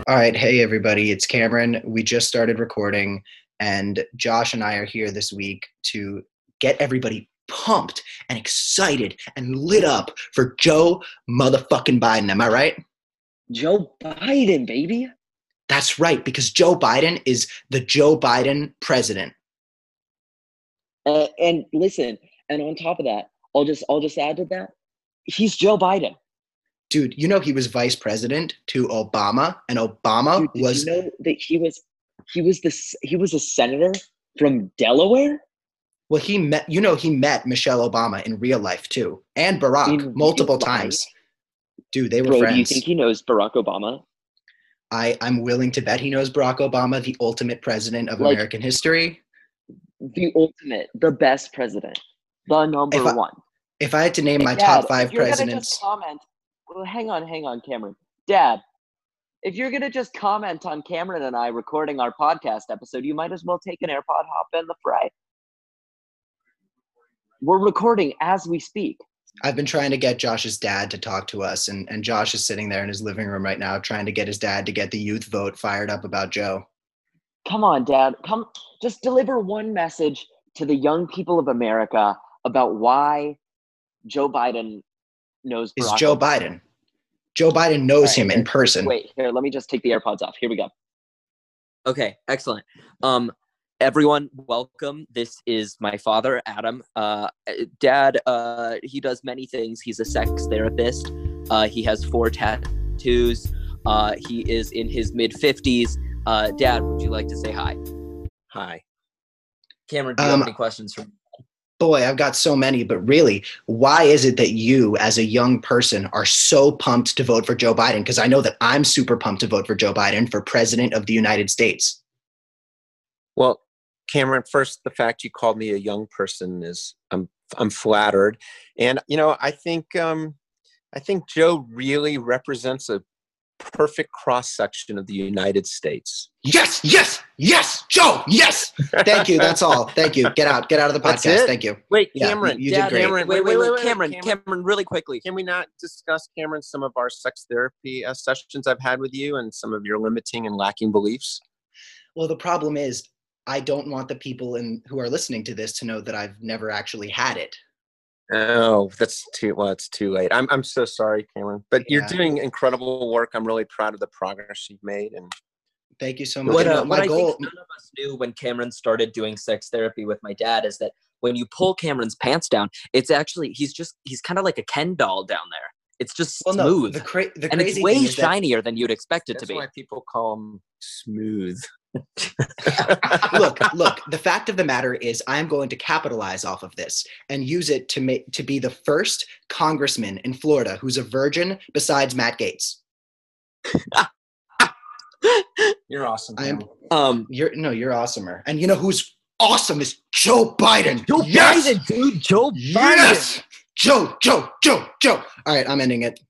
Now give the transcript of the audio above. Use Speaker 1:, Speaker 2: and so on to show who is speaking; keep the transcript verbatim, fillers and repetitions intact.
Speaker 1: All right. Hey, everybody. It's Cameron. We just started recording, and Josh and I are here this week to get everybody pumped and excited and lit up for Joe motherfucking Biden. Am I right?
Speaker 2: Joe Biden, baby.
Speaker 1: That's right, because Joe Biden is the Joe Biden president.
Speaker 2: Uh, and listen, and on top of that, I'll just I'll just add to that, he's Joe Biden.
Speaker 1: Dude, you know he was vice president to Obama, and Obama
Speaker 2: Dude, did
Speaker 1: was.
Speaker 2: you know that he was he was the he was a senator from Delaware?
Speaker 1: Well, he met. You know, he met Michelle Obama in real life too, and Barack
Speaker 2: In
Speaker 1: multiple
Speaker 2: real life?
Speaker 1: times. Dude, they were
Speaker 2: Bro,
Speaker 1: friends.
Speaker 2: do you think he knows Barack Obama?
Speaker 1: I, I'm willing to bet he knows Barack Obama, the ultimate president of
Speaker 2: Like-
Speaker 1: American history.
Speaker 2: The ultimate, the best president, the number
Speaker 1: If I-
Speaker 2: one.
Speaker 1: If I had to name my
Speaker 2: Dad,
Speaker 1: top five
Speaker 2: if you're gonna
Speaker 1: presidents,
Speaker 2: just comment, well, hang on, hang on, Cameron. Dad, if you're gonna just comment on Cameron and I recording our podcast episode, you might as well take an AirPod, hop in the fray. We're recording as we speak.
Speaker 1: I've been trying to get Josh's dad to talk to us, and, and Josh is sitting there in his living room right now trying to get his dad to get the youth vote fired up about Joe.
Speaker 2: Come on, Dad. Come, just deliver one message to the young people of America about why Joe Biden knows
Speaker 1: Is
Speaker 2: Barack
Speaker 1: Joe
Speaker 2: Obama.
Speaker 1: Biden. Joe Biden knows
Speaker 2: All right,
Speaker 1: him in
Speaker 2: here.
Speaker 1: person.
Speaker 2: Wait, here, let me just take the AirPods off. Here we go.
Speaker 3: Okay, excellent. Um, everyone, welcome. This is my father, Adam. Uh, Dad, uh, he does many things. He's a sex therapist. Uh, he has four tattoos. Uh, he is in his mid fifties. Uh, Dad, would you like to say hi?
Speaker 4: Hi.
Speaker 3: Cameron, do you
Speaker 1: Um,
Speaker 3: have any questions for me?
Speaker 1: Boy, I've got so many, but really, why is it that you, as a young person, are so pumped to vote for Joe Biden? Because I know that I'm super pumped to vote for Joe Biden for president of the United States.
Speaker 4: Well, Cameron, first, the fact you called me a young person is I'm I'm flattered, and you know I think um, I think Joe really represents a perfect cross section of the United States.
Speaker 1: Yes, yes, yes, Joe, yes. Thank you. That's all. Thank you. Get out. Get out of the
Speaker 4: That's
Speaker 1: podcast.
Speaker 4: it?
Speaker 1: Thank you.
Speaker 4: Wait,
Speaker 1: Yeah,
Speaker 4: Cameron,
Speaker 1: you- you did
Speaker 4: Dad,
Speaker 1: great.
Speaker 4: Cameron,
Speaker 3: Wait, wait, wait,
Speaker 4: wait,
Speaker 3: Cameron,
Speaker 4: Cameron,
Speaker 3: Cameron, really quickly.
Speaker 4: Can we not discuss, Cameron, some of our sex therapy uh, sessions I've had with you and some of your limiting and lacking beliefs?
Speaker 1: Well, the problem is, I don't want the people in, who are listening to this to know that I've never actually had it.
Speaker 4: Oh, that's too well. It's too late. I'm I'm so sorry, Cameron. But you're
Speaker 1: Yeah.
Speaker 4: doing incredible work. I'm really proud of the progress you've made. And
Speaker 1: Thank you so much.
Speaker 3: What,
Speaker 1: You know,
Speaker 3: uh,
Speaker 1: my
Speaker 3: what I
Speaker 1: goal.
Speaker 3: think none of us knew when Cameron started doing sex therapy with my dad is that when you pull Cameron's pants down, it's actually, he's just, he's kind of like a Ken doll down there. It's just
Speaker 1: Well, no,
Speaker 3: smooth.
Speaker 1: the, cra- the
Speaker 3: and
Speaker 1: crazy
Speaker 3: it's way
Speaker 1: thing is that
Speaker 3: shinier than you'd expect it
Speaker 4: that's
Speaker 3: to be.
Speaker 4: why people call them smooth.
Speaker 1: look, look, the fact of the matter is I'm going to capitalize off of this and use it to make to be the first congressman in Florida who's a virgin besides Matt Gaetz.
Speaker 4: You're awesome.
Speaker 1: I'm
Speaker 4: Cameron.
Speaker 3: Um,
Speaker 1: you're no, you're awesomer. And you know who's awesome is Joe Biden.
Speaker 3: Joe
Speaker 1: yes!
Speaker 3: Biden, dude, Joe Biden.
Speaker 1: Yes! Joe, Joe, Joe, Joe. All right, I'm ending it.